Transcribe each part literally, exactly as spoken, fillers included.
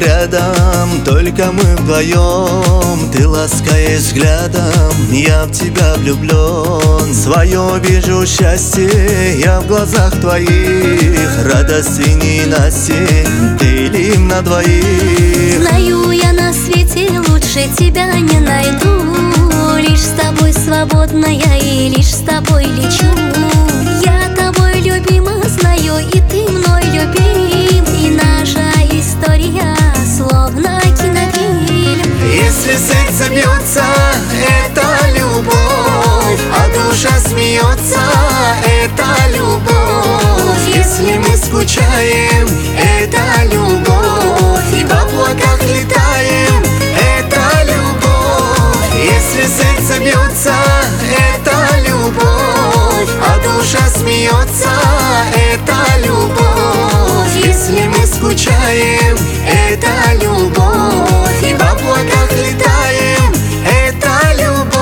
рядом, только мы вдвоем. Ты ласкаешь взглядом, я в тебя влюблен. Свое вижу счастье я в глазах твоих, радость и ненастье делим на двоих. Знаю, я на свете лучше тебя не найду. Лишь с тобой свободная и лишь с тобой лечу. Я тобой любима, знаю, и ты мной любим. И наша история словно кинофильм. Если сердце бьется, это любовь, а душа смеется, это любовь. Если мы скучаем, это любовь, и в облаках летаем, это любовь. Если сердце бьется, это любовь, а душа смеется, это любовь. Если мы скучаем, это любовь, и в облаках летаем, это любовь.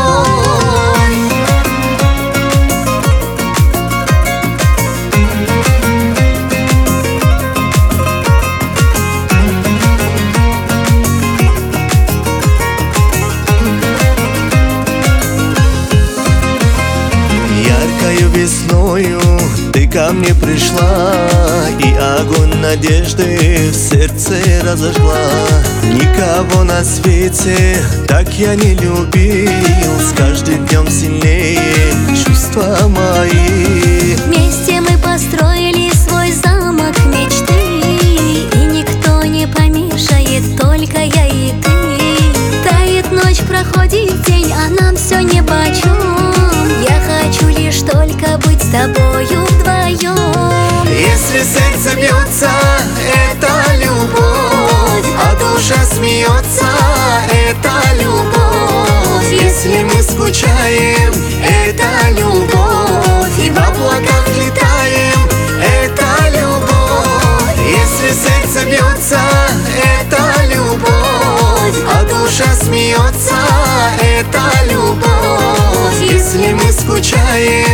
Яркою весною ты ко мне пришла, и огонь надежды в сердце разожгла. Никого на свете так я не любил, с каждым днем сильнее чувства мои. Вместе мы построили свой замок мечты, и никто не помешает, только я и ты. Тает ночь, проходит день, а нам все нипочем. Я хочу лишь только быть с тобою вдвоем. Если сердце бьется, это любовь, а душа смеется, это любовь. Если мы скучаем, это любовь, и в облаках летаем, это любовь. Если сердце бьется, это любовь, а душа смеется, это любовь. Если мы скучаем,